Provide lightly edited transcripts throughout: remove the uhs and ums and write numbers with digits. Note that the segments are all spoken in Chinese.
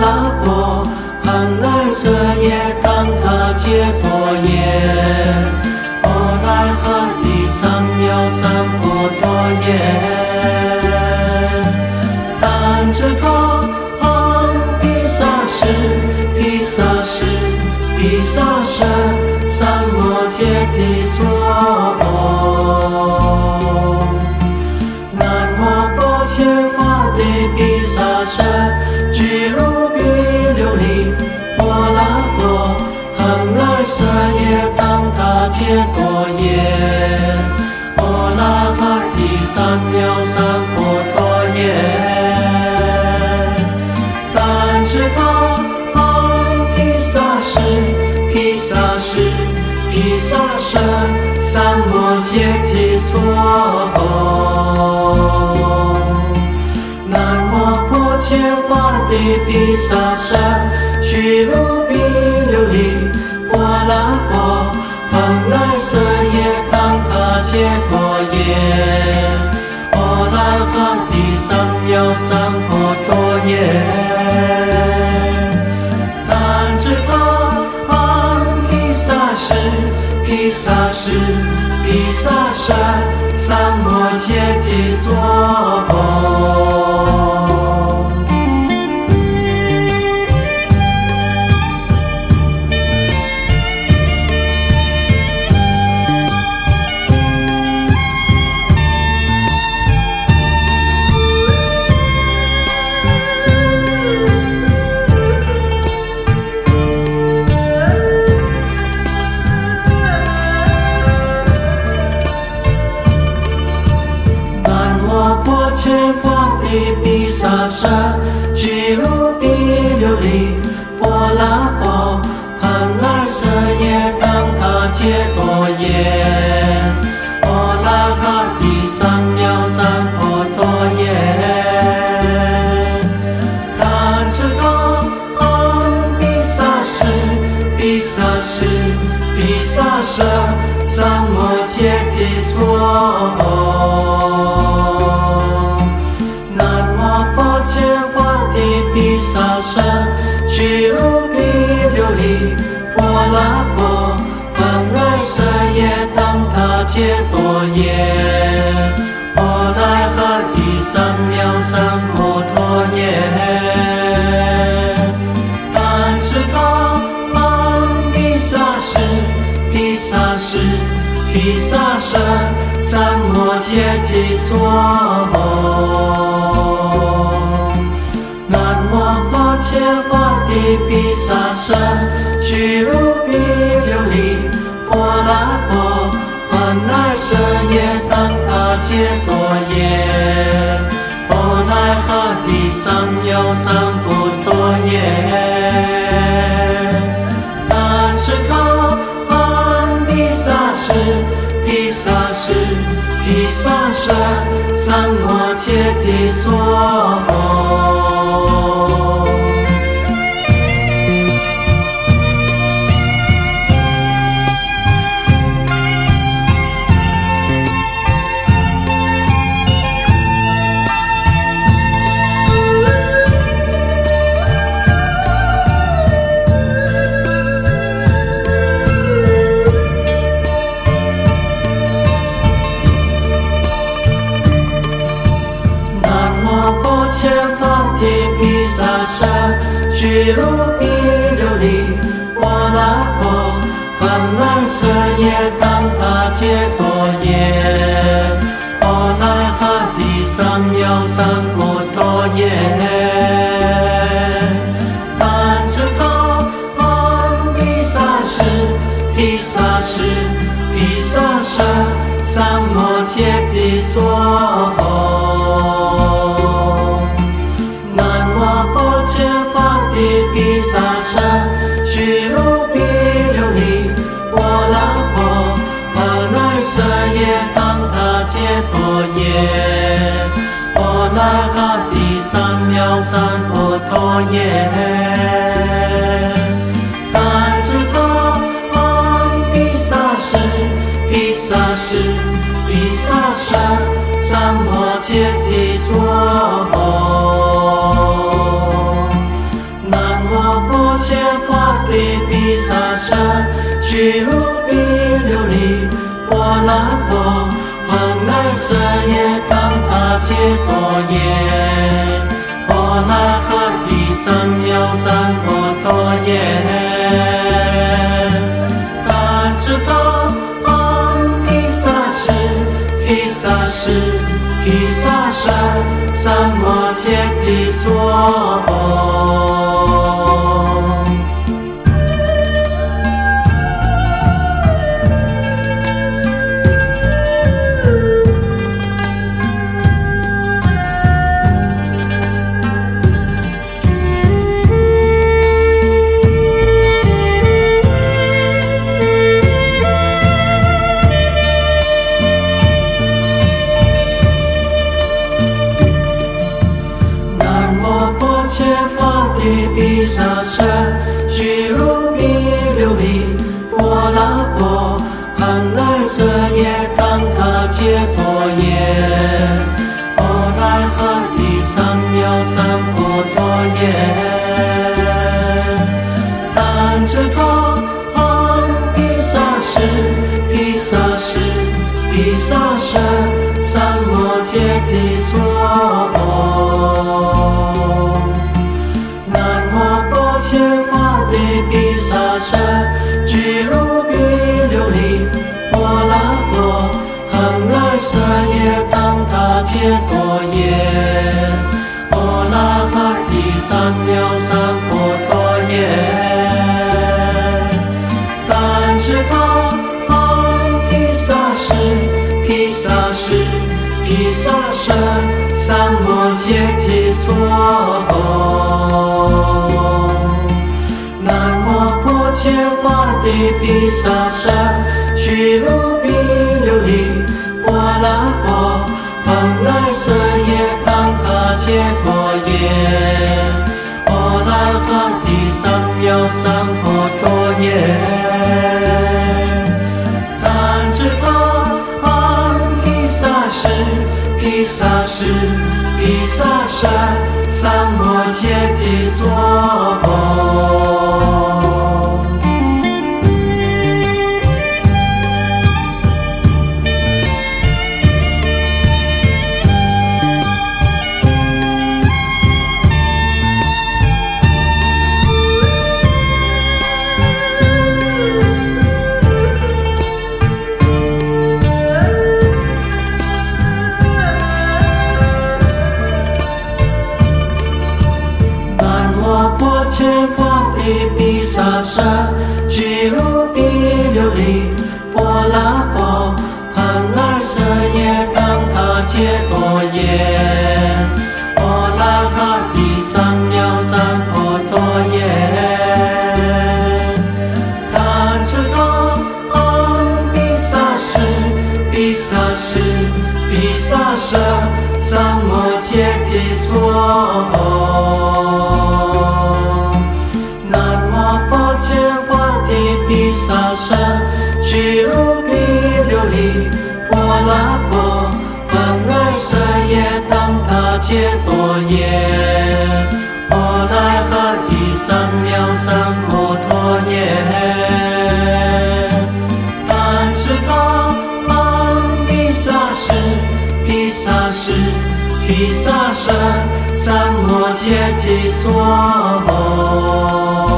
拉波，恒来舍耶当他解脱耶，波来哈地三藐三菩提耶，但知他毗沙士，毗沙士，毗沙舍，三摩揭谛娑。南无波切法帝毗沙舍，俱卢毗琉璃波拉波，恒来舍耶当他解脱耶，波拉哈地三藐三菩提耶，但知他毗沙士，毗沙士，毗沙舍，三摩揭谛娑。南无波切法帝毗沙舍，俱卢毗琉璃波拉波，恒来舍耶当他解脱耶，波拉哈地三藐三菩提耶，但知他毗沙士，毗沙士，毗沙舍，三摩揭谛娑。毗沙舍，俱卢毗琉璃波拉波，恒来舍耶当他解脱耶，波拉哈地三藐三菩提耶，但知他毗沙士，毗沙士，毗沙舍，三摩揭谛娑。毗沙舍，俱卢毗琉璃波拉波，恒来舍耶当他解脱耶，波来哈地三藐三菩提耶，但知他毗沙士，毗沙士，毗沙舍，三摩揭谛娑。波切法帝毗沙舍，俱卢毗琉璃波拉波，恒来舍耶当他解脱耶，波来哈地三藐三菩提耶，但知他毗沙士，毗沙士，毗沙舍，三摩揭谛娑。毗沙舍，俱卢毗琉璃波拉波，恒来舍耶当他解脱耶，波来哈地三藐三菩提耶，但知他毗沙士，毗沙士，毗沙舍，三摩揭谛娑。毗沙舍，俱卢毗琉璃波拉波，恒来舍耶当他解脱耶，波来哈地三藐三菩提耶，但知他毗沙士，毗沙士，毗沙舍，三摩揭谛娑。南居鲁比琉璃波拉波，恒来舍耶当他揭多耶，波拉哈提桑藐三婆多耶，大智他毗萨士毗萨士毗萨舍三摩揭谛所。毗萨舍居鲁比琉璃波拉波，恒来舍耶当他揭多耶，波来哈提桑藐三婆多耶，但智他毗萨士毗萨士毗萨舍三摩揭谛所。揭法地毗萨舍居鲁比琉璃波拉波，恒来舍耶当他揭多耶，波拉哈提桑藐三婆多耶，但智他毗萨士毗萨士毗萨舍三摩揭谛所。揭法地毗萨舍居鲁比琉璃波拉波，恒来舍耶当他揭多耶，波来哈提桑藐三婆多耶，但智他毗萨士毗萨士毗萨舍三摩揭谛所。揭法地毗萨舍居鲁比琉璃波拉波，恒来舍耶当他揭多耶，波拉哈提桑藐三婆多耶，但智他毗萨士毗萨士毗萨舍三摩揭谛所。毗萨舍居鲁比琉璃波拉波，恒来舍耶当他揭多耶，波来哈提桑藐三婆多耶，但智他毗萨士毗萨士毗萨舍三摩揭谛所。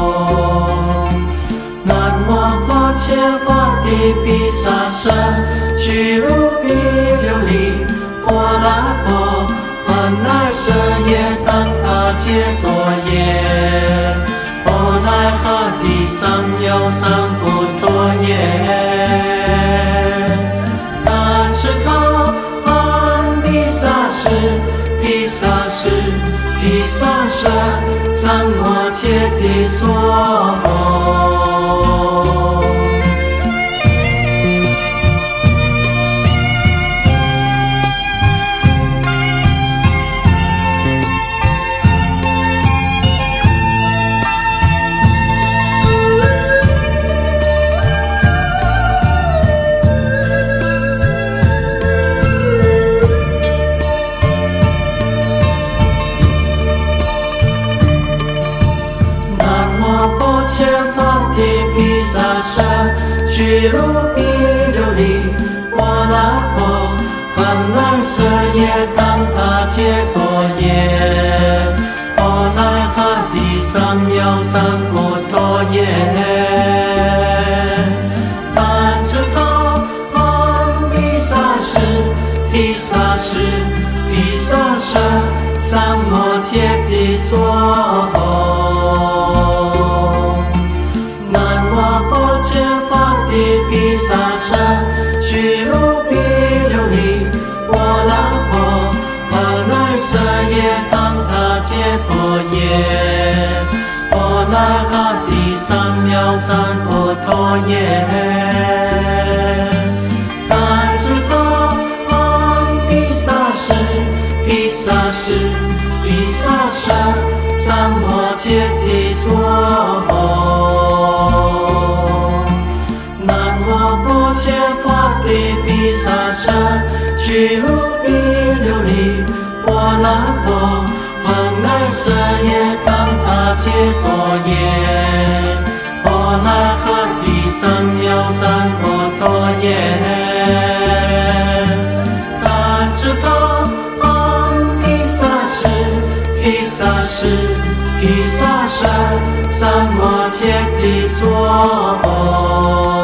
揭法地毗萨舍居鲁比琉璃波拉波，恒来舍耶当他揭多耶，波来哈提桑藐三婆多耶，但智他毗萨士毗萨士毗萨舍三摩揭谛所。揭法地毗萨舍居鲁比琉璃波拉波，恒来舍耶当他揭多耶，波那哈地三藐三菩提耶，但知他安毗沙士，毗沙士，毗沙舍，三摩揭谛娑。南无波揭法帝毗沙舍，居鲁比琉璃波拉波，恒来舍耶当他揭多耶，波那哈地三藐三菩提耶，但知他安毗沙士，毗沙士，毗沙舍，三摩揭谛娑。南无波揭法帝毗沙舍，居鲁比琉璃波拉波，恒来舍耶当他揭多耶，波那哈地三藐三菩提耶，但知他安毗沙士，毗沙士，毗沙舍，三摩揭谛娑。